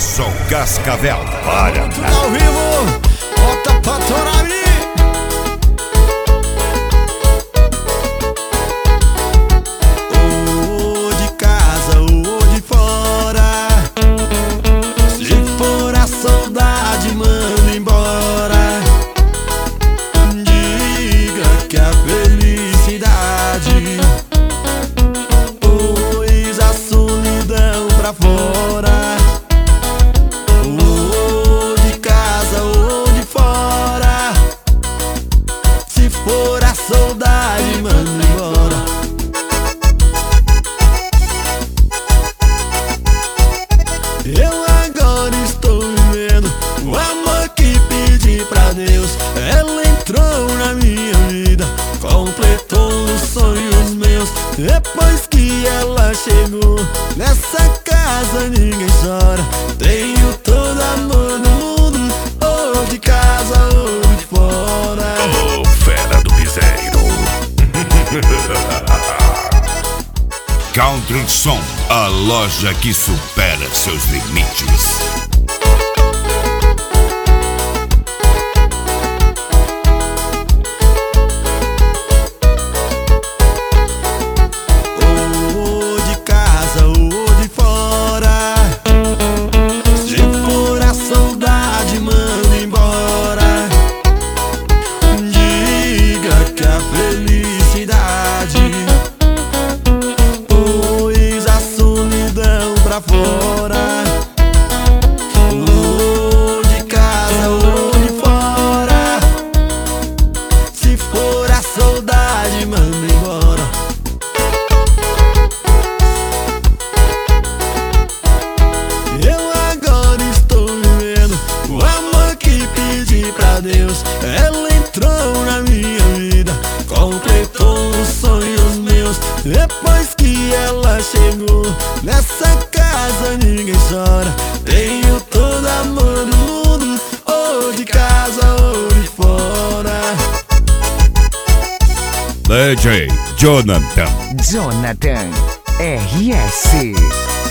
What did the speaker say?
Edson Cascavel. Para. Ao vivo, bota pra torar mim. Ou de casa ou de fora, se for a saudade, manda embora. Diga que a felicidade pôs a solidão pra fora. Ou de casa ou de fora, se for a saudade, manda embora. Eu agora estou vivendo o amor que pedi pra Deus. Ela entrou na minha vida, completou os sonhos meus. Depois que ela chegou nessa casa, ninguém chora. Tenho todo amor no mundo, ou de casa ou de fora. Ô, fera do piseiro. Country Som, a loja que supera seus limites. Ou de casa ou de fora, se for a saudade, manda embora. Diga que a felicidade pôs a solidão pra fora. Ou de casa ou de fora, se for a saudade, manda embora. Eu agora estou vivendo o amor que pedi pra Deus. Ela entrou na minha vida, completou os sonhos meus. Depois que ela chegou nessa casa, ninguém chora. Tenho todo amor do mundo, ou de casa ou de fora. DJ Jonathan. Jonathan RS.